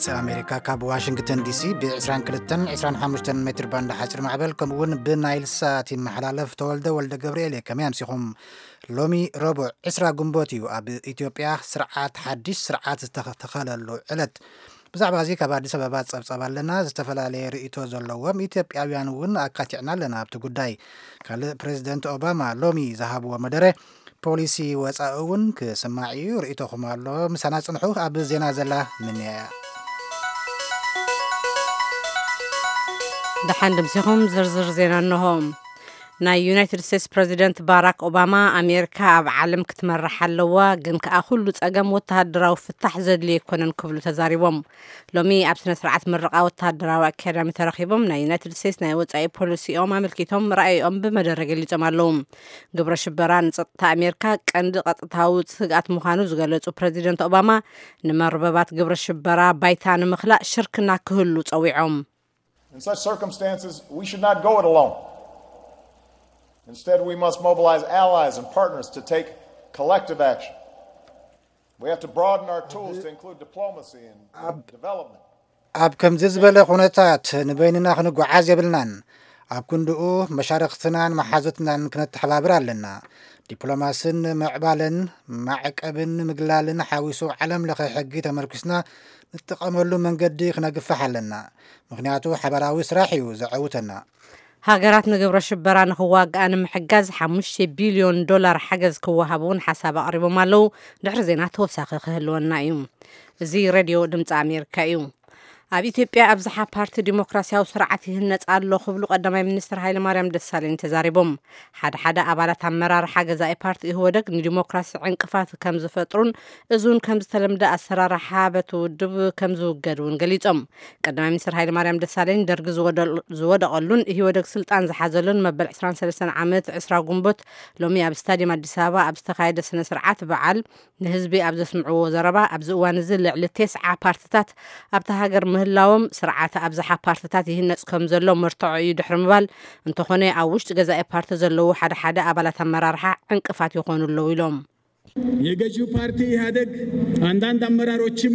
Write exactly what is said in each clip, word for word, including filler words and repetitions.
ድምፂ ኣሜሪካ ካብ ዋሽንግተን ዲሲ ብ22 25 ሜትር ባንድ ሓፂር ማዕበል ከምኡውን ብናይል ሳት ይመሓላለፍ ተወልደ ወልደ ገብርኤል ከመይ ኣምሲኹም ሎሚ ረቡዕ عشرة ግንቦት እዩ ኣብ ኢትዮጵያ ስርዓት ሓድሽ ስርዓት ዝተኸለሉ ዕለት ብዛዕባ እዚ ካብ ኣዲስ ኣበባ ፀብፀብ ኣለና ዝተፈላለየ ርእይቶ ዘለዎም ኢትዮጵያውያን እውን ኣካቲዕና ኣለና ኣብቲ ጉዳይ ካልእ ፕሬዚደንት ኦባማ ሎሚ ዝሃብዎ መደረ ፖሊሲ ወፃኢ እውን ክስማዕ እዩ ርእይቶኹም ኣሎ ምሳና ፅንሑ ኣብ ዜና ዘላ ምን እያ دحين دمسيهم زرزر زينا النهم نا يونايتد ستيتس بريزيدنت باراك اوباما امريكا اب عالم كتمرح اللوا جن كاخلو صقم وتهدراو فتح زدلي يكونن كبلو تزاريبهم لومي ابسنا سرعه مرقا وتهدراو اكاديمي ترخيبهم نا يونايتد ستيتس نا وصاي بوليسي او مملكتهم رايهم بمدرج اللي تمالهم جبر شبران صطታ امريكا قند قطتاو سغات مخانو زغلصو بريزيدنت اوباما نمرببات جبر شبرا بايتان مخلاق شركنا كهلو صويعهم. In such circumstances, we should not go it alone. Instead, we must mobilize allies and partners to take collective action. We have to broaden our tools to include diplomacy and development. ኣብ ከምዚ ዝበለ ኩነታት ንበይንና ክንጓዓዝ የብልናን ኣብ ክንድኡ መሻርክትናን መሓዙትናን ክንተሓባብር ኣለና ዲፕሎማስን ምዕባልን ማዕቀብን ምግላልን ሓዊሱ ዓለም ለኸ ሕጊ ተመርኩስና ንጥቀመሉ መንገዲ ክነግፋሕ ኣለና ምክንያቱ ሓበራዊ ስራሕ እዩ ዘዓውተና ሃገራት ንግብረ ሽበራ ንኽዋግኣን ምሕጋዝ خمسة ቢልዮን ዶላር ሓገዝ ክወሃቡን ሓሳብ ኣቕሪቦም ኣለው ድሕሪ ዜና ተወሳኺ ክህልወና እዩ እዚ ሬድዮ ድምፂ ኣሜሪካ እዩ ኣብ ኢትዮጵያ ኣብዝሓ ፓርቲ ዲሞክራሲያዊ ስርዓት ይህነጽ ኣሎ ክብሉ ቀዳማይ ሚኒስትር ሃይለ ማርያም ደሳለኝ ተዛሪቦም ሓደ ሓደ ኣባላት ኣመራርሓ ገዛኢ ፓርቲ ይህወደግ ንዲሞክራሲ ዕንቅፋት ከም ዝፈጥሩን እዙን ከም ዝተለምደ ኣሰራርሓ በቲ ውድብ ከም ዝውገዱን ገሊጾም ቀዳማይ ሚኒስትር ሃይለ ማርያም ደሳለኝ ደርጊ ዝወደቐሉን ይህወደግ ስልጣን ዝሓዘሉን መበል عشرين وثلاثين ዓመት عشرة ግንቦት ሎሚ ኣብ ስታድየም ኣዲስ ኣበባ ኣብ ዝተኻየደ ስነ ስርዓት በዓል ንህዝቢ ኣብ ዘስምዕዎ ዘረባ ኣብዚ እዋን እዚ ልዕሊ تسعة ፓርቲታት ኣብታ ሃገር ምህላዎም ስርዓት ኣብዝሓ ፓርቲታት ይህነጽ ከም ዘሎ መርትዖ እዩ ድሕሪ ምባል እንተኾነ ኣብ ውሽጢ ገዛኢ ፓርቲ ዘለዉ ሓደ ሓደ ኣባላት ኣመራርሓ ዕንቅፋት ይኾኑ ኣለው ኢሎም የገዢው ፓርቲ ኢህአዴግ አንዳንድ አመራሮችም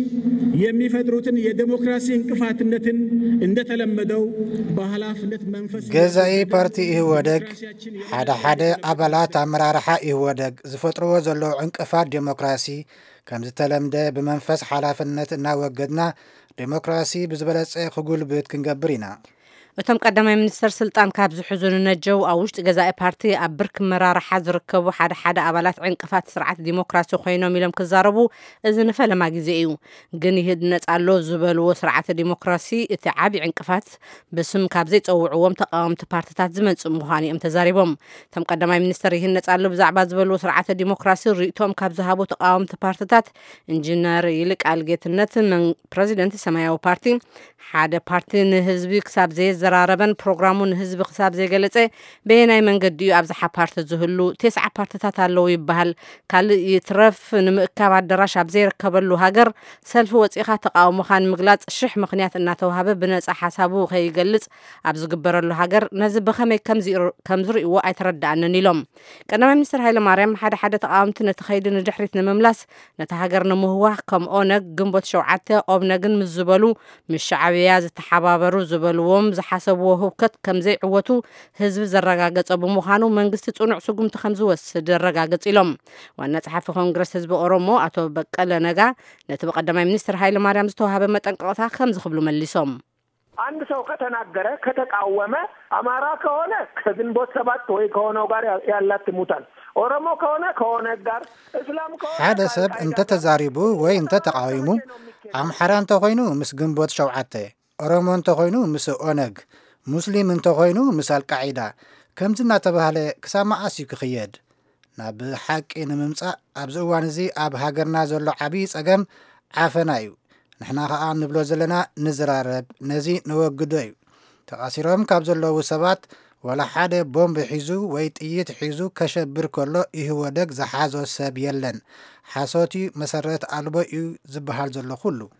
የሚፈጥሩትን የዲሞክራሲ እንቅፋትነትን እንደተለመደው በኃላፊነት መንፈስ ገዛኢ ፓርቲ ኢህወደግ ሓደ ሓደ ኣባላት ኣመራርሓ ኢህወደግ ዝፈጥርዎ ዘሎ ዕንቅፋት ዲሞክራሲ ከም ዝተለምደ ብመንፈስ ሓላፍነት እናወገድና ዲሞክራሲ ብዝበለጸ ክጉልብት ክንገብር ኢና እቶም ቀዳማይ ሚኒስትር ስልጣን ካብ ዝሕዙን ነጀው ኣብ ውሽጢ ገዛኢ ፓርቲ ኣብ ብርክ መራርሓ ዝርከቡ ሓደ ሓደ ኣባላት ዕንቅፋት ስርዓት ዲሞክራሲ ኮይኖም ኢሎም ክዛረቡ እዚ ንፈለማ ግዜ እዩ ግን ይህነጽ ኣሎ ዝበልዎ ስርዓት ዲሞክራሲ እቲ ዓቢ ዕንቅፋት ብስም ካብ ዘይፀውዕዎም ተቃወምቲ ፓርቲታት ዝመጽእ ምዃኑ እዮም ተዛሪቦም እቶም ቀዳማይ ሚኒስትር ይህነጽ ኣሎ ብዛዕባ ዝበልዎ ስርዓት ዲሞክራሲ ርእይቶም ካብ ዝሃቡ ተቃወምቲ ፓርቲታት ኢንጂነር ይልቃል ጌትነት ፕሬዚደንት ሰማያዊ ፓርቲ ሓደ ፓርቲ ንህዝቢ ክሳብ ዘይ ዘራረበን ፕሮግራሙን ህዝቢ ክሳብ ዘይገለጸ በየናይ መንገዲ እዩ ኣብዝሓ ፓርቲ ዝህሉ تسعة ፓርቲታት ኣለው ይበሃል ካልእ ይትረፍ ንምእካብ ኣዳራሽ ኣብ ዘይርከበሉ ሃገር ሰልፊ ወፂኻ ተቃውሞኻን ምግላጽ ሽሕ ምኽንያት እናተውሃበ ብነጻ ሓሳቡ ከይገልጽ ኣብ ዝግበረሉ ሃገር ነዚ ብኸመይ ከም ዝርእይዎ ኣይተረዳእንን ኢሎም ቀዳማይ ሚኒስትር ሃይለ ማርያም ሓደ ሓደ ተቃወምቲ ነቲ ኸይዲ ንድሕሪት ንምምላስ ነቲ ሃገር ንምህዋህ ከም ኦነግ ግንቦት ሸውዓተ ኦብነግን ምስ ዝበሉ ምስ ሻዕብያ ዝተሓባበሩ ዝበልዎም ሓሰብዎ ህውከት ከም ዘይዕወቱ ህዝቢ ዘረጋገጸ ብምዃኑ መንግስቲ ጽኑዕ ስጉምቲ ከም ዝወስድ ረጋገጽ ኢሎም ዋና ጸሓፊ ኮንግረስ ህዝቢ ኦሮሞ አቶ በቀለ ነጋ ነቲ በቀዳማይ ሚኒስትር ሃይለ ማርያም ዝተዋሃበ መጠንቀቅታ ከም ዝኽብሉ መሊሶም አንድ ሰው ከተናገረ ከተቃወመ አማራ ከሆነ ከግንቦት ሰባት ወይ ከሆነው ጋር ያላትሙታል ኦሮሞ ከሆነ ከሆነ ጋር እስላም ከሆነ ሓደ ሰብ እንተ ተዛሪቡ ወይ እንተ ተቃዊሙ አምሓራ እንተ ኮይኑ ምስ ግንቦት ሸውዓተ ኦሮሞ እንተ ኮይኑ ምስ ኦነግ ሙስሊም እንተ ኮይኑ ምስ አልቃዒዳ ከምዚ እናተባህለ ክሳብ መዓስ እዩ ክኽየድ ናብ ሓቂ ንምምጻእ ኣብዚ እዋን እዚ ኣብ ሃገርና ዘሎ ዓብዪ ፀገም ዓፈና እዩ ንሕና ከዓ ንብሎ ዘለና ንዝራረብ ነዚ ንወግዶ እዩ ተቃሲሮም ካብ ዘለዉ ሰባት ወላ ሓደ ቦምብ ሒዙ ወይ ጥይት ሒዙ ከሸብር ከሎ ይህወደግ ዝሓዞ ሰብ የለን ሓሶቲ መሰረት ኣልቦ እዩ ዝበሃል ዘሎ ኩሉ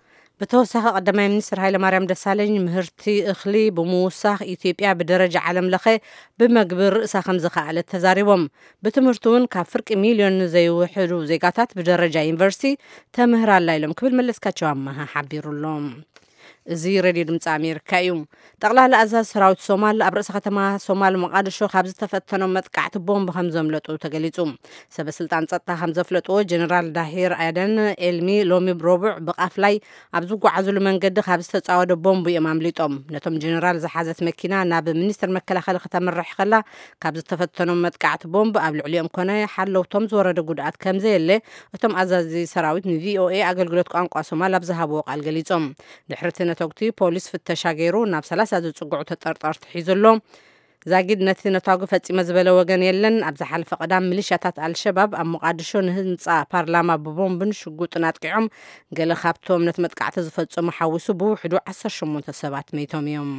بتوسخ قدماء منستر هايلا مريم دسالين مهرتي اخلي بموسخ إثيوبيا بدرجة عالم لخي بمقبر رئيسا خمزة خالة تزاريبهم بتمرتون كفرق مليون زي وحدو زيقاتات بدرجة يونيفرسيتي تمهر الليلم كبل ملس كاتشوامها حبيرو اللهم زي راديو دمص أمريكا يوم ጠቅላላ ኣዛዝ ሰራዊት ሶማል ኣብ ርእሰ ከተማ ሶማል መቃድሾ ካብ ዝተፈተኖ መጥቃዕቲ ቦምብ ከም ዘምለጡ ተገሊጹ ሰበስልጣን ጸጥታ ከም ዘፍለጥዎ ጀነራል ዳሂር ኣደን ኤልሚ ሎሚ ብሮቡዕ ብቃፍ ላይ ኣብ ዝጓዓዝሉ መንገዲ ካብ ዝተጻወደ ቦምብ እዮም ኣምሊጦም ነቶም ጀነራል ዝሓዘት መኪና ናብ ሚኒስትር መከላኸሊ ከተመርሕ ከላ ካብ ዝተፈተኖ መጥቃዕቲ ቦምብ ኣብ ልዕሊኦም ኮነ ሓለውቶም ዝወረደ ጉድኣት ከም ዘየለ እቶም ኣዛዚ ሰራዊት ንቪኦኤ ኣገልግሎት ቋንቋ ሶማል ኣብ ዝሃብዎ ቃል ገሊጾም ድሕሪ ነተግቲ ፖሊስ ፍተሻ ገይሩ ናብ ሰላሳ ዝጽጉዑ ተጠርጣርቲ ሒዙሎ ዛጊድ ነቲ ነታጉ ፈጺመ ዝበለ ወገን የለን ኣብ ዝሓለፈ ቀዳም ሚሊሻታት አልሸባብ ኣብ መቃድሾ ንህንጻ ፓርላማ ብቦምብን ሽጉጥን አጥቂዖም ገለ ካብቶም ነቲ መጥቃዕቲ ዝፈጸሙ ሓዊሱ ብውሕዱ ዓሰርተ ሸሞንተ ሰባት መይቶም እዮም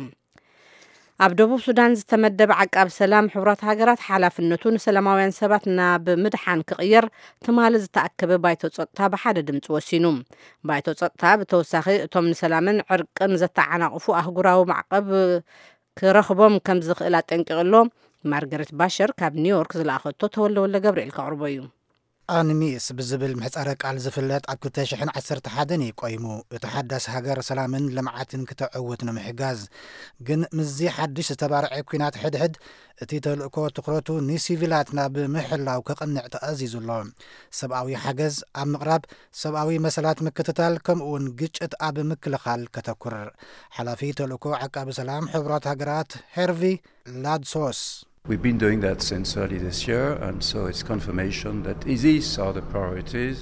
ኣብ ደቡብ ሱዳን ዝተመደበ ዓቃብ ሰላም ሕብራት ሃገራት ሓላፍነቱ ንሰላማውያን ሰባት ናብ ምድሓን ክቕየር ትማሊ ዝተኣከበ ባይቶ ጸጥታ ብሓደ ድምፂ ወሲኑ ባይቶ ጸጥታ ብተወሳኺ እቶም ንሰላምን ዕርቅን ዘተዓናቕፉ ኣህጉራዊ ማዕቀብ ክረኽቦም ከም ዝኽእል ኣጠንቂቕሎ ማርገሬት ባሸር ካብ ኒውዮርክ ዝለኣኸቶ ተወልደ ገብርኤል ከቕርቦ እዩ ኣንሚስ ብዝብል ምሕጻረ ቃል ዝፍለጥ ኣብ ክልተ ሽሕን ዓሰርተ ሓደን ይቆይሙ እቲ ሓዳስ ሃገር ሰላምን ልምዓትን ክትዕውት ንምሕጋዝ ግን ምዚ ሓድሽ ዝተባርዐ ኩናት ሕድሕድ እቲ ተልእኮ ትኩረቱ ንሲቪላት ናብ ምሕላው ክቕንዕ ተኣዚዙሎ ሰብኣዊ ሓገዝ ኣብ ምቕራብ ሰብኣዊ መሰላት ምክትታል ከምኡውን ግጭት ኣብ ምክልኻል ከተኩር ሓላፊ ተልእኮ ዓቃቢ ሰላም ሕብራት ሃገራት ሄርቪ ላድሶስ We've been doing that since early this year, and so it's confirmation that these are the priorities.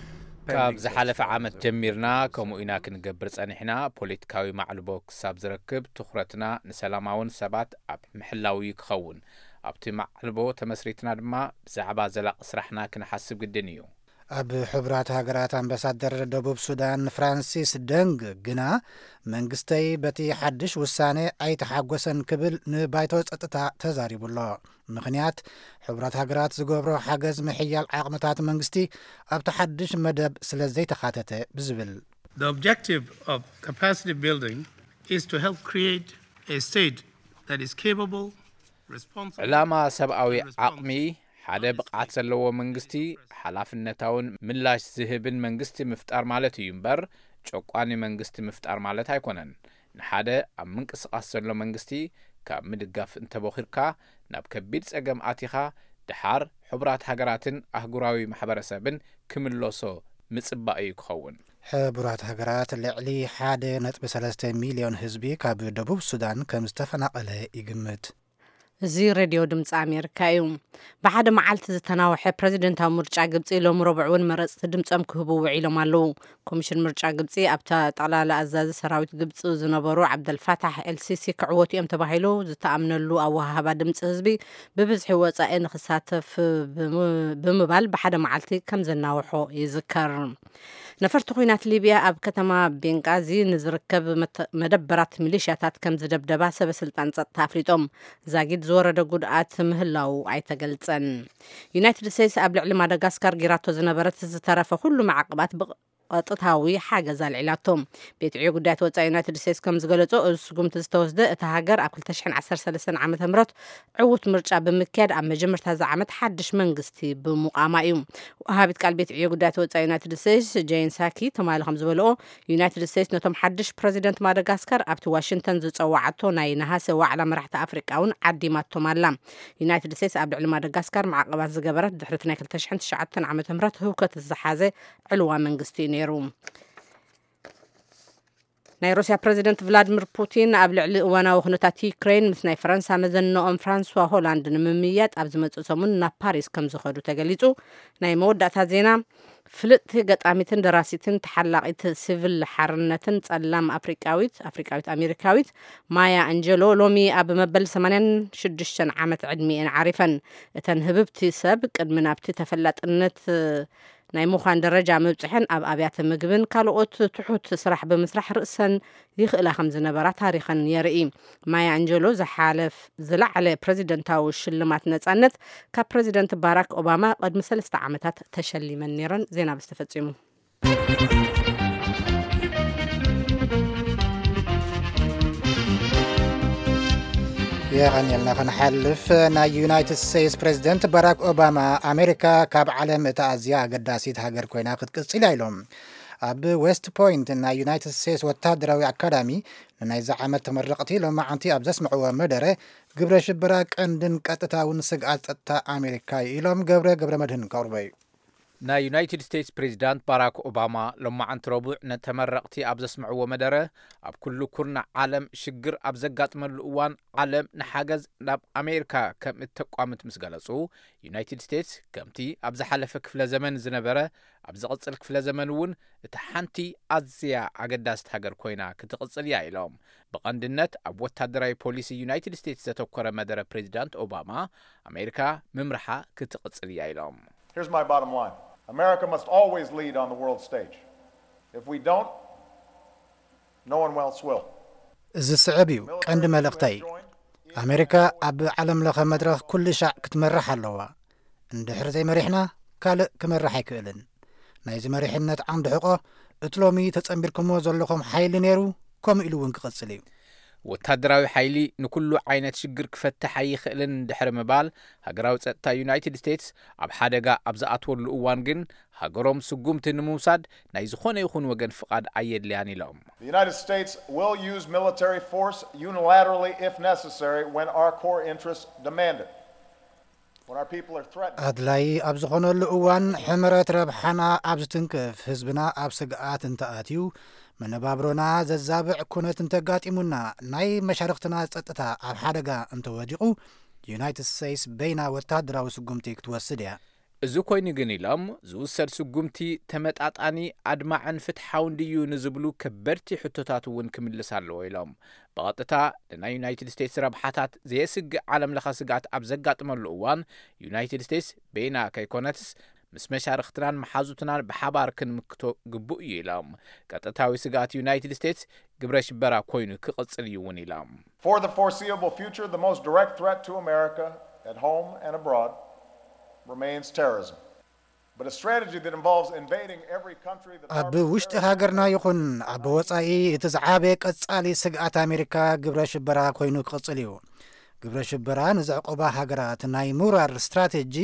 ካብ ዝሓለፈ ዓመት ጀሚርና ከምኡ ኢና ክንገብር ጸኒሕና ፖለቲካዊ ማዕልቦ ክሳብ ዝረክብ ትኹረትና ንሰላማውን ሰባት ኣብ ምሕላዊ ክኸውን ኣብቲ ማዕልቦ ተመስሪትና ድማ ብዛዕባ ዘላቕ ስራሕና ክንሓስብ ግድን እዩ ኣብ ሕብራት ሃገራት ኣምባሳደር ደቡብ ሱዳን ፍራንሲስ ደንግ ግና መንግስተይ በቲ ሓድሽ ውሳኔ ኣይተሓጎሰን ክብል ንባይቶ ጸጥታ ተዛሪቡሎ ምኽንያት ሕብራት ሃገራት ዝገብሮ ሓገዝ ምሕያል ዓቕምታት መንግስቲ ኣብቲ ሓድሽ መደብ ስለ ዘይተኻተተ ብዝብል The objective of capacity building is to help create a state that is capable, responsible. ዕላማ ሰብኣዊ ዓቕሚ ሓደ ብቕዓት ዘለዎ መንግስቲ ሓላፍነታውን ምላሽ ዝህብን መንግስቲ ምፍጣር ማለት እዩ እምበር ጨቋኒ መንግስቲ ምፍጣር ማለት ኣይኮነን ንሓደ ኣብ ምንቅስቓስ ዘሎ መንግስቲ ካብ ምድጋፍ እንተበኺርካ ናብ ከቢድ ጸገም ኣቲኻ ድሓር ሕብራት ሃገራትን ኣህጉራዊ ማሕበረሰብን ክምለሶ ምጽባእ እዩ ክኸውን ሕብራት ሃገራት ልዕሊ ሓደ ነጥቢ ሰለስተ ሚልዮን ህዝቢ ካብ ደቡብ ሱዳን ከም ዝተፈናቐለ ይግምት እዚ ሬድዮ ድምፂ ኣሜሪካ እዩ ብሓደ መዓልቲ ዝተናውሐ ፕሬዚደንታዊ ምርጫ ግብፂ ሎሚ ረቡዕ እውን መረፅቲ ድምፆም ክህቡ ውዒሎም ኣለዉ ኮሚሽን ምርጫ ግብፂ ኣብታ ጠቕላላ ኣዛዚ ሰራዊት ግብፂ ዝነበሩ ዓብደልፋታሕ ኤልሲሲ ክዕወቱ እዮም ተባሂሉ ዝተኣምነሉ ኣወሃህባ ድምፂ ህዝቢ ብብዝሒ ወፃኢ ንክሳተፍ ብምባል ብሓደ መዓልቲ ከም ዘናውሖ ይዝከር ነፈርቲ ኩናት ሊብያ ኣብ ከተማ ቤንጋዚ ንዝርከብ መደበራት ሚሊሽያታት ከም ዝደብደባ ሰበስልጣን ጸጥታ ኣፍሊጦም ዛጊድ ዝወረደ ጉድኣት ምህላው ኣይተገልጸን ዩናይትድ ስቴትስ ኣብ ልዕሊ ማዳጋስካር ጌራቶ ዝነበረት ዝተረፈ ኩሉ መዓቅባት ቀጥታዊ ሓገዝ ኣልዒላቶም ቤት ዕዮ ጉዳያት ወፃኢ ዩናይትድ ስቴትስ ከም ዝገለጾ እዚ ስጉምቲ ዝተወስደ እቲ ሃገር ኣብ ክልተ ሽሕን ዓሰርተ ሰለስተን ዓመተ ምህረት ዕዉት ምርጫ ብምክያድ ኣብ መጀመርታ እዚ ዓመት ሓድሽ መንግስቲ ብምቋማ እዩ ወሃቢት ቃል ቤት ዕዮ ጉዳያት ወፃኢ ዩናይትድ ስቴትስ ጄን ሳኪ ተማሊ ከም ዝበልኦ ዩናይትድ ስቴትስ ነቶም ሓድሽ ፕሬዚደንት ማዳጋስካር ኣብቲ ዋሽንግተን ዝፀዋዓቶ ናይ ነሃሰ ዋዕላ መራሕቲ ኣፍሪቃ እውን ዓዲማቶም ኣላ ዩናይትድ ስቴትስ ኣብ ልዕሊ ማዳጋስካር ማዕቀባት ዝገበረት ድሕሪ ናይ ክልተ ሽሕን ትሽዓተን ዓመተ ምህረት ህውከት ዝሓዘ ዕልዋ መንግስቲ ነይሩ ናይ ሩስያ ፕሬዚደንት ቭላድሚር ፑቲን ኣብ ልዕሊ እዋናዊ ኩነታት ዩክሬን ምስ ናይ ፈረንሳ መዘንኦም ፍራንሷ ሆላንድ ንምምያጥ ኣብ ዝመጽእ ሰሙን ናብ ፓሪስ ከም ዝኸዱ ተገሊጹ ናይ መወዳእታ ዜና ፍልጥቲ ገጣሚትን ደራሲትን ተሓላቂት ሲቪል ሓርነትን ጸላም ኣፍሪቃዊት ኣፍሪቃዊት ኣሜሪካዊት ማያ አንጀሎ ሎሚ ኣብ መበል ሰማንያ ሽዱሽተ ዓመት ዕድሚአን ዓሪፈን እተን ህብብቲ ሰብ ቅድሚ ናብቲ ተፈላጥነት ናይ ሙኻን ደረጃ መብጽሐን ኣብ ኣብያተ ምግብን ካልኦት ትሑት ስራሕ ብምስራሕ ርእሰን ይኽእላ ከም ዝነበራ ታሪኽን የርኢ ማያ አንጀሎ ዝሓለፍ ዝለዓለ ፕሬዚደንታዊ ሽልማት ነጻነት ካብ ፕሬዚደንት ባራክ ኦባማ ቅድሚ ሰለስተ ዓመታት ተሸሊመን ነይረን ዜና ብስተፈጺሙ የቀኒልና ከነሐልፍ ናይ ዩናይትድ ስቴትስ ፕሬዚደንት ባራክ ኦባማ አሜሪካ ካብ ዓለም እታ ኣዝያ ኣገዳሲት ሃገር ኮይና ክትቅፅል ኢሎም ኣብ ዌስት ፖይንት ናይ ዩናይትድ ስቴትስ ወታደራዊ አካዳሚ ንናይዚ ዓመት ተመረቕቲ ሎማዓንቲ ኣብ ዘስምዕዎ መደረ ግብረ ሽበራ ቀንድን ቀጥታውን ስግኣት ፀጥታ ኣሜሪካ ኢሎም ገብረ ገብረ መድህን ቀርበዩ ናይ ዩናይትድ ስቴትስ ፕሬዚዳንት ባራክ ኦባማ ሎማዓንቲ ረቡዕ ነተመረቕቲ ኣብ ዘስምዕዎ መደረ ኣብ ኩሉ ኩርናዕ ዓለም ሽግር ኣብ ዘጋጥመሉ እዋን ዓለም ንሓገዝ ናብ ኣሜሪካ ከም እተቋምት ምስ ገለጹ ዩናይትድ ስቴትስ ከምቲ ኣብ ዝሓለፈ ክፍለ ዘመን ዝነበረ ኣብ ዝቕፅል ክፍለ ዘመን እውን እቲ ሓንቲ ኣዝያ ኣገዳሲት ሃገር ኮይና ክትቕፅል እያ ኢሎም ብቐንድነት ኣብ ወታደራዊ ፖሊሲ ዩናይትድ ስቴትስ ዘተኮረ መደረ ፕሬዚዳንት ኦባማ ኣሜሪካ ምምርሓ ክትቕፅል እያ ኢሎም Here's my bottom line. America must always lead on the world stage. If we don't, no one else will. እዚ ስዕብ እዩ ቀንዲ መልእኽተይ ኣሜሪካ ኣብ ዓለም ለኸ መድረኽ ኩሉ ሻዕ ክትመርሕ ኣለዋ እንድሕር ዘይመሪሕና ካልእ ክመርሕ ኣይክእልን ናይዚ መሪሕነት ዓንዲ ሕቆ እቲ ሎሚ ተጸምቢልኩሞ ዘለኹም ሓይሊ ነይሩ ከምኡ ኢሉ እውን ክቕፅል እዩ ወታደራዊ ሓይሊ ንኩሉ ዓይነት ሽግር ክፈትሕ ኣይኽእልን እንድሕር ምባል ሃገራዊ ፀጥታ ዩናይትድ ስቴትስ ኣብ ሓደጋ ኣብ ዝኣትወሉ እዋን ግን ሃገሮም ስጉምቲ ንምውሳድ ናይ ዝኾነ ይኹን ወገን ፍቓድ ኣየድልያን ኢሎም The United States will use military force unilaterally if necessary when our core interests demand it. When our people are threatened. ኣድላይ ኣብ ዝኾነሉ እዋን ሕምረት ረብሓና ኣብ ዝትንክፍ ህዝብና ኣብ ስግኣት እንተኣትዩ መነባብሮና ዘዛብዕ ኩነት እንተጋጢሙና ናይ መሻርክትና ፀጥታ ኣብ ሓደጋ እንተወዲቑ ዩናይትድ ስቴትስ በይና ወታደራዊ ስጉምቲ ክትወስድ እያ እዚ ኮይኑ ግን ኢሎም ዝውሰድ ስጉምቲ ተመጣጣኒ ኣድማዕን ፍትሓውን ድዩ ንዝብሉ ከበድቲ ሕቶታት እውን ክምልስ ኣለዎ ኢሎም ብቐጥታ ንናይ ዩናይትድ ስቴትስ ረብሓታት ዘየስግእ ዓለም ለኸ ስግኣት ኣብ ዘጋጥመሉ እዋን ዩናይትድ ስቴትስ በይና ከይኮነትስ ምስ መሻርክትናን መሓዙትናን ብሓባር ክንምክቶ ግቡእ እዩ ኢሎም ቀጥታዊ ስግኣት ዩናይትድ ስቴትስ ግብረ ሽበራ ኮይኑ ክቕፅል እዩ እውን ኢሎም For the foreseeable future, the most direct threat to America at home and abroad remains terrorism. But a strategy that involves invading every country that ኣብ ውሽጢ ሃገርና ይኹን ኣብ ወጻኢ እቲ ዝዓበየ ቀጻሊ ስግኣት ኣሜሪካ ግብረ ሽበራ ኮይኑ ክቕፅል እዩ ግብረ ሽበራ ንዘዕቆባ ሃገራት ናይ ሙራር ስትራቴጂ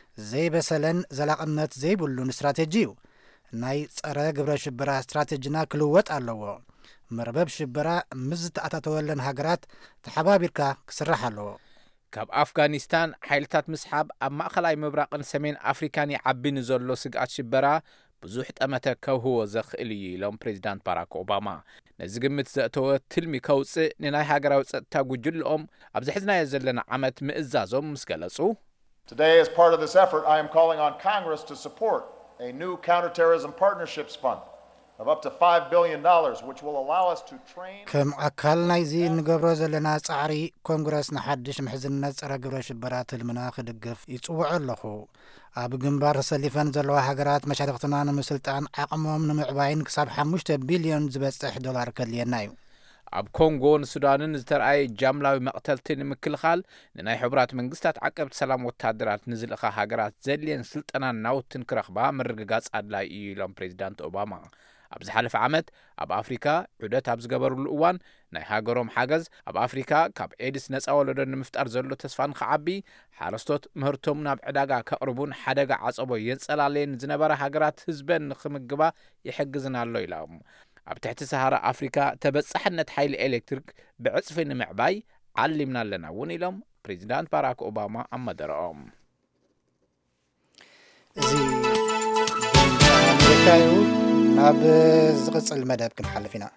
ዘይበሰለን ዘላቕነት ዘይብሉን ስትራቴጂ እዩ ናይ ጸረ ግብረ ሽበራ ስትራቴጂና ክልወጥ ኣለዎ መርበብ ሽበራ ምስ ዝተኣታተወለን ሃገራት ተሓባቢርካ ክስራሕ ኣለዎ ካብ ኣፍጋኒስታን ሓይልታት ምስሓብ ኣብ ማእኸላይ ምብራቕን ሰሜን ኣፍሪካን ይዓቢ ንዘሎ ስግኣት ሽበራ ብዙሕ ጠመተ ከውህቦ ዘኽእል እዩ ኢሎም ፕሬዚዳንት ባራክ ኦባማ ነዚ ግምት ዘእተወ ትልሚ ከውፅእ ንናይ ሃገራዊ ፀጥታ ጉጅልኦም ኣብ ዝሕዝናዮ ዘለና ዓመት ምእዛዞም ምስ ገለጹ Today, as part of this effort, I am calling on Congress to support a new counterterrorism partnerships fund of up to five billion dollars, which will allow us to train... ከም ኣካል ናይዚ ንገብሮ ዘለና ጻዕሪ ኮንግረስ ንሓድሽ ምሕዝነት ጸረ ግብረ ሽበራ ትልምና ክድግፍ ይጽውዕ ኣለኹ ኣብ ግንባር ተሰሊፈን ዘለዋ ሃገራት መሻርክትና ንምስልጣን ዓቕሞም ንምዕባይን ክሳብ ሓሙሽተ ቢልዮን ዝበጽሕ ዶላር ከድልየና እዩ ኣብ ኮንጎን ሱዳንን ዝተረኣየ ጃምላዊ መቕተልቲ ንምክልኻል ንናይ ሕቡራት መንግስታት ዓቀብቲ ሰላም ወታደራት ንዝልእኻ ሃገራት ዘድልየን ስልጠናን ናውትን ክረኽባ ምርግጋጽ ኣድላይ እዩ ኢሎም ፕሬዚዳንት ኦባማ ኣብ ዝሓለፈ ዓመት ኣብ ኣፍሪካ ዑደት ኣብ ዝገበሩሉ እዋን ናይ ሃገሮም ሓገዝ ኣብ ኣፍሪካ ካብ ኤድስ ነፃ ወለዶ ንምፍጣር ዘሎ ተስፋን ክዓቢ ሓረስቶት ምህርቶም ናብ ዕዳጋ ከቕርቡን ሓደጋ ዓፀቦ የንጸላለየን ዝነበረ ሃገራት ህዝበን ንኽምግባ ይሕግዝና ኣሎ ኢሎም ኣብ ትሕቲ ሰሃራ ኣፍሪካ ተበጻሕነት ሓይሊ ኤሌክትሪክ ብዕጽፊ ንምዕባይ ዓሊምና ኣለና እውን ኢሎም ፕሬዚዳንት ባራክ ኦባማ ኣብ መደረኦም እዚ ኣሜሪካዩ ናብ ዝቕፅል መደብ ክንሓልፍ ኢና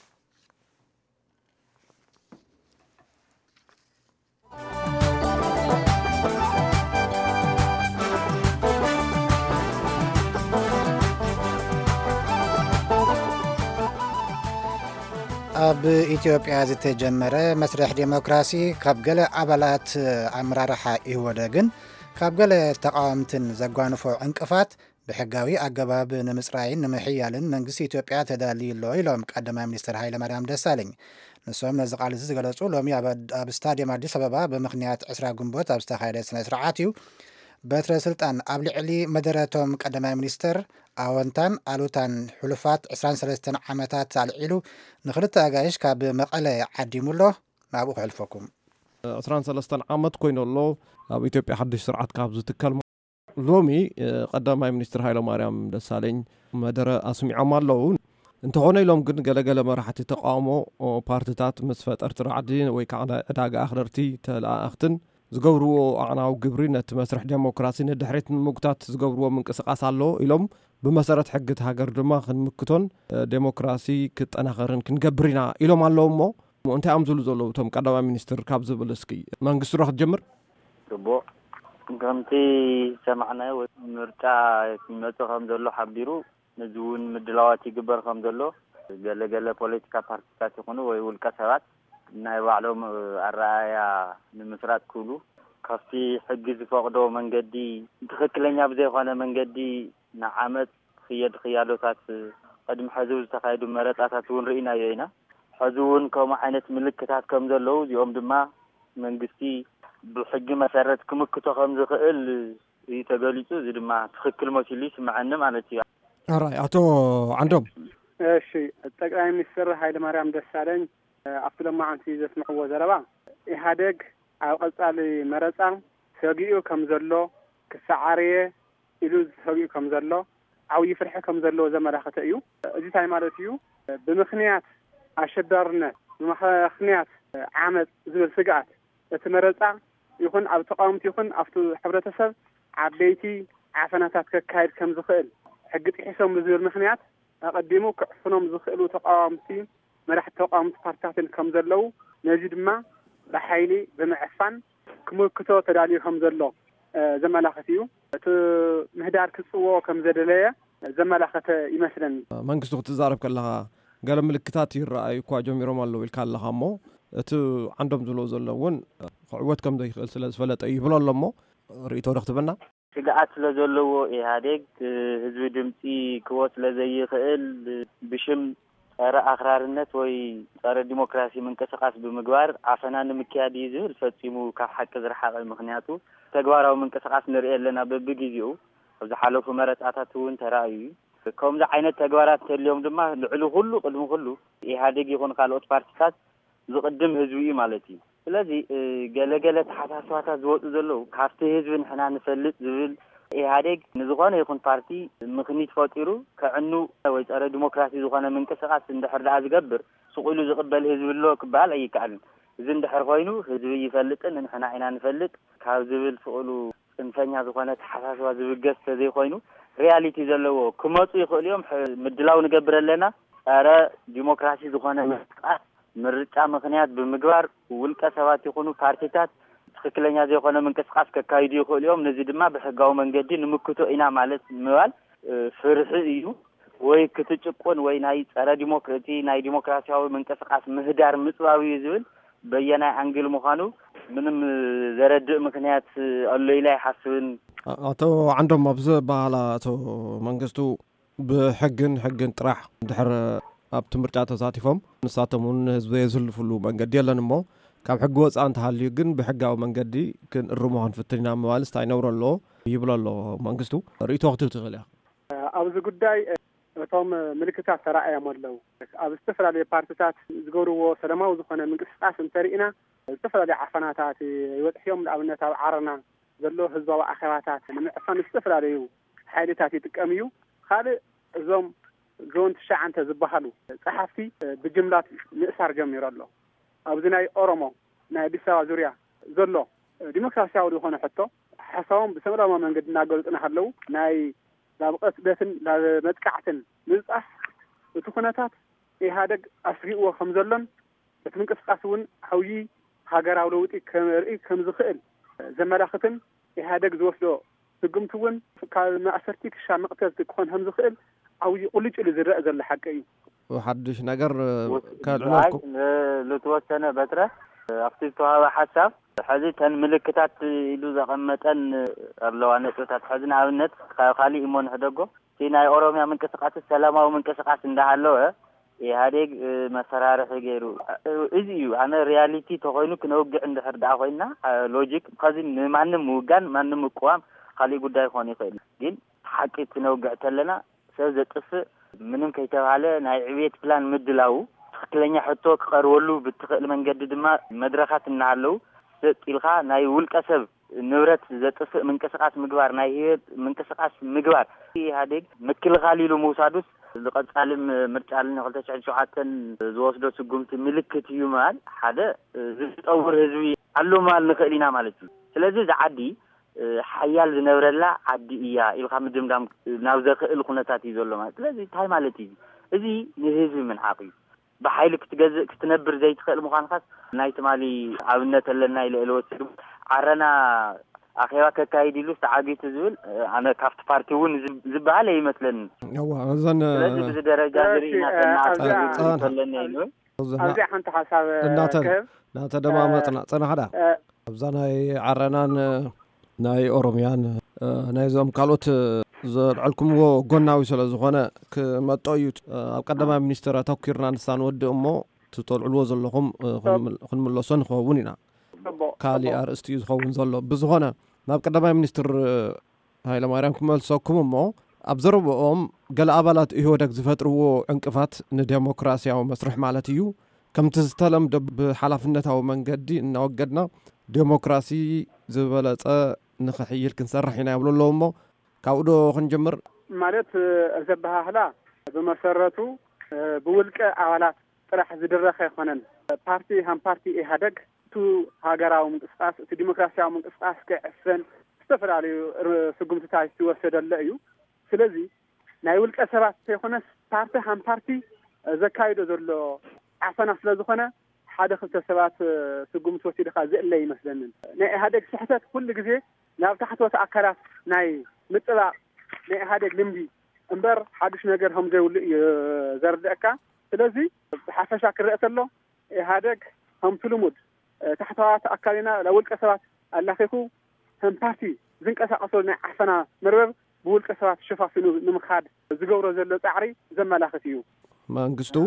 ኣብ ኢትዮጵያ ዝተጀመረ መስርሕ ዴሞክራሲ ካብ ገለ ኣባላት ኣመራርሓ ይወደግን ካብ ገለ ተቃዋምትን ዘጓንፎ ዕንቅፋት ብሕጋዊ ኣገባብ ንምጽራይን ንምሕያልን መንግስቲ ኢትዮጵያ ተዳልዩሎ ኢሎም ቀዳማይ ሚኒስትር ሃይለማርያም ደሳለኝ ንሶም ነዚ ቃል እዚ ዝገለጹ ሎሚ ኣብ ስታድየም አዲስ አበባ ብምኽንያት ዕስራ ግንቦት ኣብ ዝተኻየደ ስነ ስርዓት እዩ በትረ ስልጣን ኣብ ልዕሊ መደረቶም ቀዳማይ ሚኒስትር ኣወንታን ኣሉታን ሕሉፋት عشرين وثلاثين ዓመታት ኣልዒሉ ንኽልተ ኣጋይሽ ካብ መቐለ ዓዲሙሎ ናብኡ ክሕልፈኩም عشرين ثلاثة عامت كوينو الله أو إثيوبيا حدش سرعة كابز تكلم لومي قدام هاي منستر هايلو ماريام دسالين مدرة أسمي عمال لون انت هون لهم قلنا قال قال ما راح تتقاموا بارتيات مسفت ارتراعدين ويكعنا اداق اخرتي تلا اختن زغورو انا وقبرينا مسرح ديمقراطي ندحريت مقتات زغورو منقسقاس الله الهم بمسارات حقت هاجر دما خنمكتون ديمقراطي كطناخرن كنقبرينا الهم اللهمو انت امزلو زلو تم قدام منستر كابز بلسكي منغست روح تجمر ربو كنتي سمعنا ونرجع متو خمدلو حبيرو نزون مدلواتي جبر خمدلو قال قال بوليتيكا بارتيات يكونوا ويولكا سبات ناي بعلهم الرأي المسرات كله كافي حجز فقدو من قدي تخكلني أبدي خانة من قدي نعمت خياد خيالوتات قدم حزوز تخايدو مرات أتاتون رئينا يينا حزون كوما عينت ملكتات كمدلو يوم دما من قستي بحج مسارات كمكتو خمز خيل يتقاليتو زي دما تخكل موسيليس معنا معناتي راي أتو عندهم شيء التقرأي مستر هاي مريم دسالين أفضل ما عن سيد اسمه وزربا إهادق أو قصالي مرسا سوقيو كمزلو كسعارية إلوز سوقيو كمزلو أو يفرح كمزلو زمرا ختأيو أجي تاي مالتيو بمخنيات أشدرنا بمخنيات عامد زبل سقات يتمرسا يكون أو تقامت يكون أفتو حبرتسب عبيتي عفناتات كايد كمزخيل حقت حسهم بزير مخنيات أقدموا كحفنهم زخيلو تقامتي مرح تقامت بارتاتن كمزلو نجد ما بحيلي بمعفن كمكتو تدالي كمزلو زملاختيو مهدار كسوو كمزدلية زملاخت يمثلا منقصو تزارب كلها قال ملكتات يرأي كوا جميرهم الله والكال لها مو تو عندهم زلو زلون قعوت كم دايخل سلاز فلت أي بلا لمو رئيتو رختبنا شجعت لزلو إهاديك هزو دمتي كوات لزي خيل بشم أرى أخرارنت وي أرى ديمقراطي من كسقاس بمجوار عفنان مكيادي زهر فتيمو كحك زرحة المخنياتو تجواره من كسقاس نرئي لنا ببجيزيو وإذا حلو في مرات أتاتون ترأيي كم ذا عين التجوارات اليوم دما العلو كله قدم كله إهاديك يكون خالوت بارتيات زقدم هزوي مالتي الذي جل جل تحساسات زوج زلو كافته هزوين حنا نفلت زول إهاديك نزقانه يكون بارتي مخنيت فاتيرو كأنه ويتأرى ديمقراطي زقانه من كسقاس اندحر لعز جبر سقولو زقبل هزو الله كبال أي كعلم زندحر غينو هزوي يفلت إن حنا عنا نفلت كازبل سقولو إنسانيا زقانه تحساسات زوج جست زي غينو رياليتي زلوا كماتو يقول اليوم مدلاو نجبر لنا أرى ديمقراطي زقانه من كسقاس مرتع مخنيات بمجوار والكسوات يكونوا بارتيات تخكلني هذا يكون من كسقاس كايدي يقول اليوم نزيد ما بحقاو من جدي نمكتو إنا مالت موال فرحيو وي كتجقون وي ناي صار ديمقراطي ناي ديمقراطي هو من كسقاس مهدار مصواوي يزول بينا انجل مخانو منم زرد مخنيات الليله يحسن اتو عندهم مبزه بالا اتو منغستو بحقن حقن طرح دحر اب تمرጫ ተሳቲፎም ንሳተሙን ህዝብ የዝልፍሉ መንገዲ የለን እሞ ካብ ሕግ ወፃን ተሃልዩ ግን ብሕጋዊ መንገዲ ክንርሙን ፍትሪና መዋልስ ታይነውረሎ ይብለሎ መንግስቱ ርእይቶ ወቅቱ ትኽእል ኣብዚ ጉዳይ እቶም ምልክታት ተራእዮም ኣለው ኣብ ዝተፈላለዩ ፓርቲታት ዝገብርዎ ሰላማዊ ዝኾነ ምንቅስቃስ እንተሪእና ዝተፈላለዩ ዓፈናታት ይወጥሕዮም ንኣብነት ኣብ ዓረና ዘሎ ህዝባዊ ኣኼባታት ንምዕፋን ዝተፈላለዩ ሓይልታት ይጥቀም እዩ ካልእ እዞም زون تشعنت زبحلو صحفي بجملات نأسر جميرالله أبزناي أورمو ناي بيسوا زوريا زلوا ديمقراطية ودخون حتى حسام بسمرة ما من قد نقول أنا حلو ناي لا بقص بيتن لا متكعتن نزقف وتخونتات إيه هذا أسرع وخمزلن بتمنك أسقاسون حوي هاجر أولوتي كمرئي كم زخيل زملاختن إيه هذا زوفلو تقومتون كما أسرتك شام مقتز تكون هم زخيل أو يقولج اللي زرق زل حقي وحدش نجر كان علاقكم لتوسنا بترة أفتيتها حساب حزت هن ملكتات إلو زغمتن لو أنا توتات حزن على النت خالي إيمان هدقو تينا أوروميا من كسقات السلام أو من كسقات اندهالوه هذه مسارة غيره إزيو أنا رياليتي تقولنا كنوجع عند حد عقولنا لوجيك خازن ما نموجان ما نمقوام خالي قداي خاني خير جين حكي كنوجع تلنا سأزت قصة منهم كيتوالى نايعية بلان مدلاو تخليني حطوك قرولو بتخل من جدد ما مدرخات النعلو ጥልኻ ናይ ውልቀ ሰብ ንብረት ዘጥፍእ ምንቅስቃስ ምግባር ናይ ህይወት ምንቅስቃስ ምግባር ኢህአዴግ ምክልኻል ኢሉ ምውሳዱስ ዝቐጻልም ምርጫልን ሁለት ሺህ ሰባተ ዝወስዶ ስጉምቲ ምልክት እዩ ማለት ሓደ ዝጠውር ህዝቢ አሎ ማል ንኽእሊና ማለት እዩ ስለዚ ዝዓዲ ሓያል ዝነብረላ ዓዲ እያ ኢልካ ምድምዳም ናብ ዘኽእል ኩነታት እዩ ዘሎ ማለት ስለዚ እንታይ ማለት እዩ እዚ ንህዝቢ ምንሓቅ እዩ بحيل كتجزء كتنبر زي تخيل مخان خاص نايت مالي عاونة لنا إلى الوسط عرنا أخيرا كايدي لوس عادي تزول أنا كافت بارتيون زب عليه مثلا هو أظن لازم بدرجة درينا تناطر لنا أرجع أنت حساب ناطر ناطر دم ما تنا تنا هذا أبزان هاي عرنا ناي أوروميان ناي زم كالوت زرعلكم وقلنا وصل زخانة كمطايوت قدما منستر توكيرنا نسان ود أمه تطلع الوز اللهم خن من لسان خوونينا كالي أرستيز خوون زلوا بزخانة ناب قدما منستر هاي لما يرانكم الساكم أمه أبزروا أم قال أبلات إيهودك زفتروا انكفات نديمقراطية ومسرح مالتيو كم تستلم بحلفنة أو من قدي إن وجدنا ديمقراطي زبالة نخحيل كنسرحنا يقولوا لهم كاودو خنجمر مالت زبها هلا بمسرته بولك أولاد طرح زدرخ يخونن بارتي هم بارتي إهداج تو هاجراو من قصاص تو ديمقراطيا من قصاص كأسفن استفر على سجون تاعي توسد الليو سلزي نايولك أسرات يخونس بارتي هم بارتي زكايدو زلوا عفنا سلزخنا حدا خمسة سبات سجون توسد خازق اللي مثلاً نا إهداج صحتك كل جزء لا تحت وتأكلات ناي مثلا لإهادك لمدي انبر حادش نجر هم زي ولي زردأكا سلازي حفشا كرأت له إهادك هم تلمود تحتوات أكالينا لأول كسرات اللحيكو هم بارتي زنك أسا أصلنا عفنا مربب بول كسرات شفافينو نمخاد زقورة زلو تعري زم لاختيو ما انقصتو؟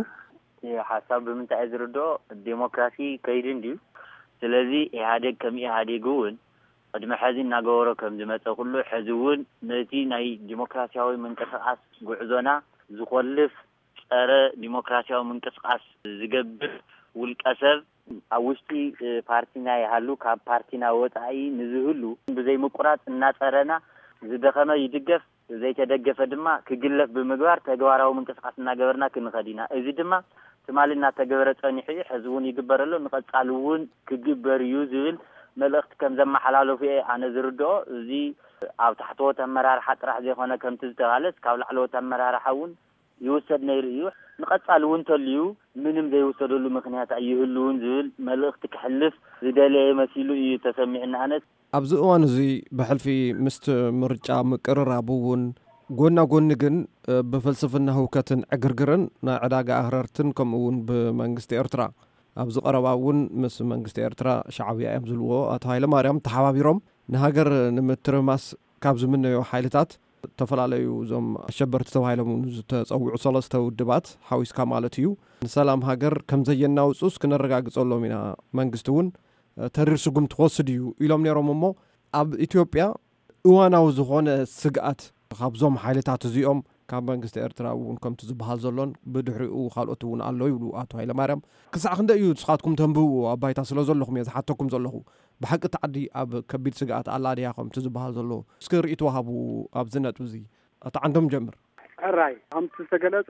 حساب من تعذر دو الديمقراسي كيدين ديو سلازي إهادك كم إهاديقون قد ما حزين ناقورو كم دمت كله حزون نتي ناي ديمقراطياوي منقسقاس غعزونا زخلف اره ديمقراطياوي منقسقاس زغبر والقسب اوشتي بارتينا يحلو كاب بارتينا وطاي نزهلو بزي مقرات እናጸረና ዝደኸመ ይድገፍ زي تدقف دما كجلف بمغوار تغواراو منقسقاس እናገበርና ክንኸዲና እዚ ድማ ትማልና ተገበረ ጸኒሒ حزون ይግበረሎ ንቀጻሉውን ክግበር ይዝብል ملأخت كم زم حلاله في أنا زردو زي أو تحتوه تمرار حتى راح زي خنا كم تزدغالس كاول علوه تمرار حون يوسد نيريو نقص علوون تليو منهم زي يوسدوا له مخنيات أيهلون زول ملأخت كحلف زدالي مسيلو يتسمعنا أنس أبزقوان زي بحلفي مست مرجع مكرر أبوون قلنا قلنا جن بفلسفة هوكتن عقرقرن نا علاقة أهررتن كمون بمنجست إرترا أبزو قرباون مس منجست إرترا شعبي أمزلوا أتهايل ماريام تحابيرهم نهاجر نمترماس كابز منه حيلتات تفل عليه زم شبرت تهايلهم تصوع صلصة ودبات حويس كمالتيو سلام هاجر كم زينا وسوس كنا رجع قصلوا منا منجستون ترير سقم توصديو إلهم نيرممو أب إثيوبيا وانا وزخون سقات خابزهم حيلتات زيهم كان منجست إرترا ونكم تزبحال زلون بدحرقوا خالقتون الله يقولوا آتوا هاي لمارم كسا خندا يود سخاتكم تنبو أبايتا سلا زلهم يزحاتكم زلهم بحق تعدي أب كبير سقات الله دياكم تزبحال زلو سكر إتوهابوا أب زنات وزي أتا عندهم جمر الرأي هم تستقلت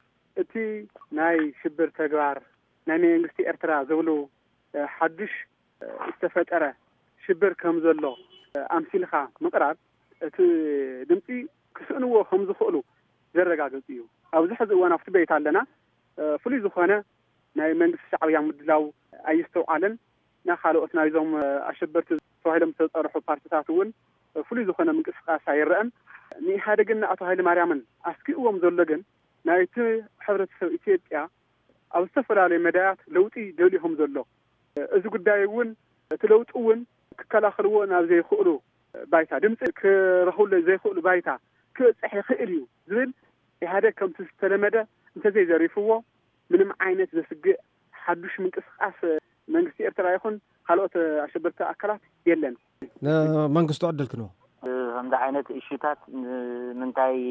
اتي ناي شبر تقوار ناي منجست إرترا زولو حدش استفاد أرى شبر كم زلو أمثلها مقرار اتي دمتي كسأنو هم زخولو زرقاقل تيو أو زحز وانا في بيت علنا فلي زخانة ناي منجس شعبي مدلاو أيستو علن نا خالقتنا يزوم أشبرت سوهيلم تطرحوا بارتساتون فلي زخانة من قسقا سايرأن ني هذا قلنا أتو هاي لماريامن أسكي أوام زولغن ناي تي حبرت سو إتيبيا أو استفر على مدايات لوتي دوليهم زولو إذا قد دايون تلوت أون كلاخلوو ناو زي خؤلو بايتا دمت كرهول زي خؤلو بايتا كصحي خيريو زين هذا كم تستلمده انت زي زريفوه من عينت زسق حدش من قسقاس منجست إرترا يكون خلوت أشبرت أكلات يلن منجستو عدل كنو هم ده عينت إشتات من تاي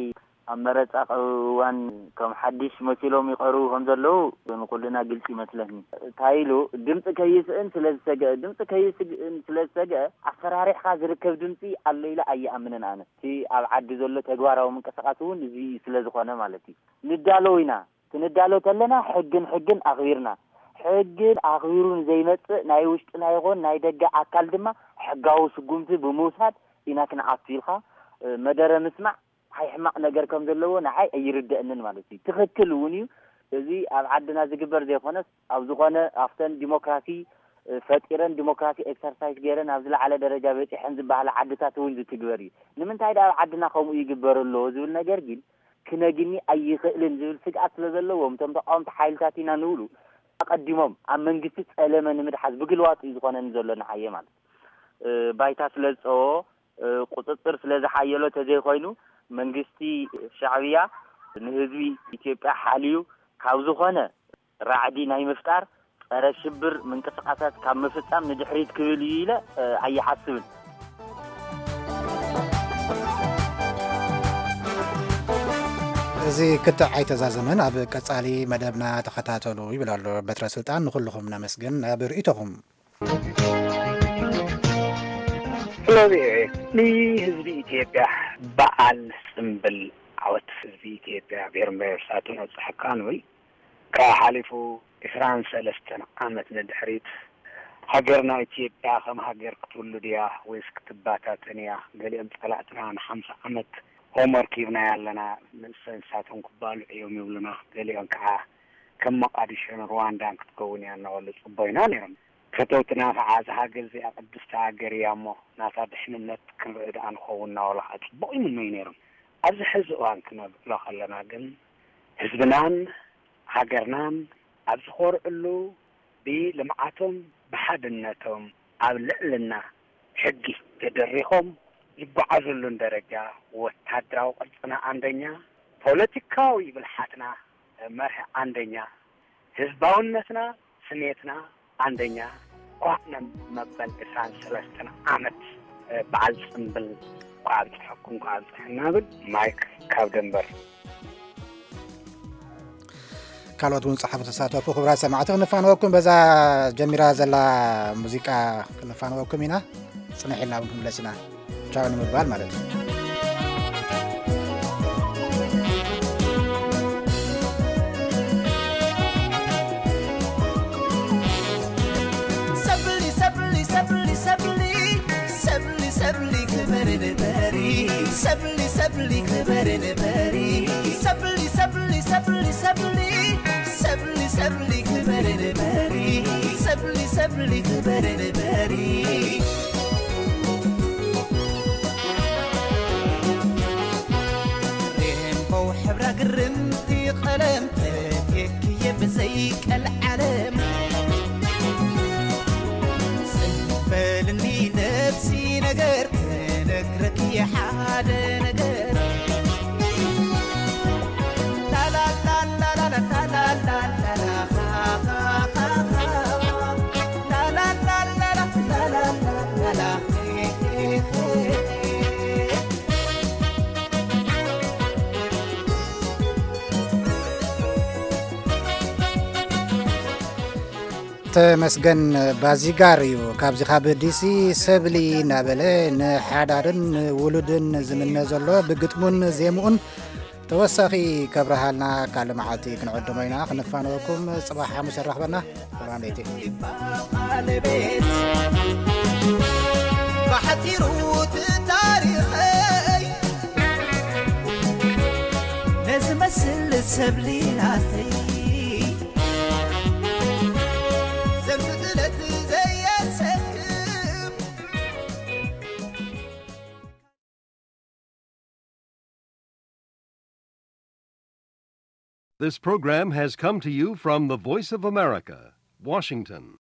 ኣመረጻ ቀዋን ከም ሓድሽ መሲሎም ይቀርቡ ከም ዘለው ንኩልና ግልጽ ይመስለኒ ታይሉ ድምጽ ከይስእን ስለዝሰገ ድምጽ ከይስእን ስለዝሰገ ኣፈራሪሕካ ዝርከብ ድምጽ ኣለይላ ኣየኣምንን ኣነ እቲ ኣብ ዓዲ ዘሎ ተግባራዊ ምንቅስቃስውን እዚ ስለዝኾነ ማለት እዩ ንዳሎይና ትንዳሎ ተለና ሕግን ሕግን ኣኽቢርና ሕግን ኣኽቢሩን ዘይመጽእ ናይ ውሽጥና ይሆን ናይ ደገ ኣካል ድማ ሕጋዊ ስጉምቲ ብምውሳድ ኢና ክንዓፍልካ መደረ ምስማዕ ሃይሕማቅ ነገር ከም ዘለዎ ንዓይ ኣይርድእንን ማለት እዩ ትክክል እውን እዩ እዚ ኣብ ዓድና ዝግበር ዘይኮነስ ኣብ ዝኾነ ኣፍተን ዲሞክራሲ ፈጢረን ዲሞክራሲ ኤክሰርሳይዝ ገይረን ኣብ ዝለዓለ ደረጃ በፂሐን ዝበሃለ ዓድታት እውን ዝትግበር እዩ ንምንታይ ዳ ኣብ ዓድና ከምኡ ይግበረሎ ዝብል ነገር ግን ክነግኒ ኣይኽእልን ዝብል ስግኣት ስለዘለዎም እቶም ተቃወምቲ ሓይልታት ኢና ንብሉ ኣቀዲሞም ኣብ መንግስቲ ጸለመ ንምድሓዝ ብግልዋጥ እዩ ዝኾነን ዘሎ ንዓየ ማለት ባይታ ስለዝፀዎ ቁጥጥር ስለዝሓየሎ ተዘይኮይኑ መንግስቲ ሻዕብያ ንህዝቢ ኢትዮጵያ ሓልዩ ካብ ዝኾነ ራዕዲ ናይ ምፍጣር ጸረ ሽብር ምንቅስቃሳት ካብ ምፍጻም ንድሕሪት ክብል ኢለ ኣይሓስብን እዚ ክትዓይ ተዛዘመን ኣብ ቀጻሊ መደብና ተኸታተሉ ይብላሉ በትረ ስልጣን ንኹልኹም ነመስግን ናብ ርእይቶኹም ስለዚ ንህዝቢ ኢትዮጵያ በዓል ጽምብል ዓወት ህዝቢ ኢትዮጵያ ብሔር ብሔረሰባትን ኣፅሕካ ንብል ካብ ሓሊፉ ዕስራን ሰለስተን ዓመት ንድሕሪት ሃገርና ኢትዮጵያ ከም ሃገር ክትውልድ እያ ወይስ ክትባታተን እያ ገሊኦም ፀላእትና ንሓምሳ ዓመት ሆምወርክ ይብና ያለና መንሰንሳትን ክባሉ እዮም ይብሉና ገሊኦም ከዓ ከም መቃዲሾን ሩዋንዳን ክትከውን እያ እናበሉ ጽቦይና ነይሮም ከተውትና ከዓ ዝሃገር እዚኣ ቅድስቲ ሃገር እያ እሞ ናታ ድሕንነት ክንርኢ ደኣ ንኸውን እናበሉ ከዓ ጽቡቕ ይምነዩ ነይሮም ኣብዚ ሕዚ እዋን ክንብሎ ከለና ግን ህዝብናን ሃገርናን ኣብ ዝኮርዕሉ ብልምዓቶም ብሓድነቶም ኣብ ልዕልና ሕጊ ተደሪኾም ይጓዓዙሉን ደረጃ ወታደራዊ ቅርጽና አንደኛ ፖለቲካዊ ብልሓትና መርሒ አንደኛ ህዝባውነትና ስሜትና አንደኛ ቋዕና መበል ዕስራን ሰለስተን ዓመት በዓል ጽምብል ቋዕ ተሐኩም ቋዕ ጽሕናብል ማይክ ካብ ደንበር ካልኦት እውን ጸሓፉ ተሳተፉ ክብራት ሰማዕቲ ክንፋንወኩም በዛ ጀሚራ ዘላ ሙዚቃ ክንፋንወኩም ኢና ጽንሒልና እውን ክንብለስ ኢና ቻው ንምባል ማለት እዩ Sabli sabli sabli sabli khabarin bari sabli sabli sabli sabli sabli sabli khabarin bari sabli sabli khabarin bari ريمبو حبرة قرمتي قلمتك يكي بزيك العالم سنفلني نفسي نقرت نقرك يا حاد نقر لا لا لا لا لا لا لا لا لا لا لا لا لا لا ተመስገን ባዚጋር እዩ ካብዚ ካብ ዲሲ ሰብሊ ናበለ ንሓዳርን ውሉድን ዝምነ ዘሎ ብግጥሙን ዜሙኡን ተወሳኺ ከብረሃልና ካለ መዓልቲ ክንዕድሞ ኢና ክንፋነወኩም ጽባሕ ሓሙስ ረኽበና ሰላም ለይቲ بحثيرو تاريخي لازم اسل سبليناتي This program has come to you from the Voice of America, Washington.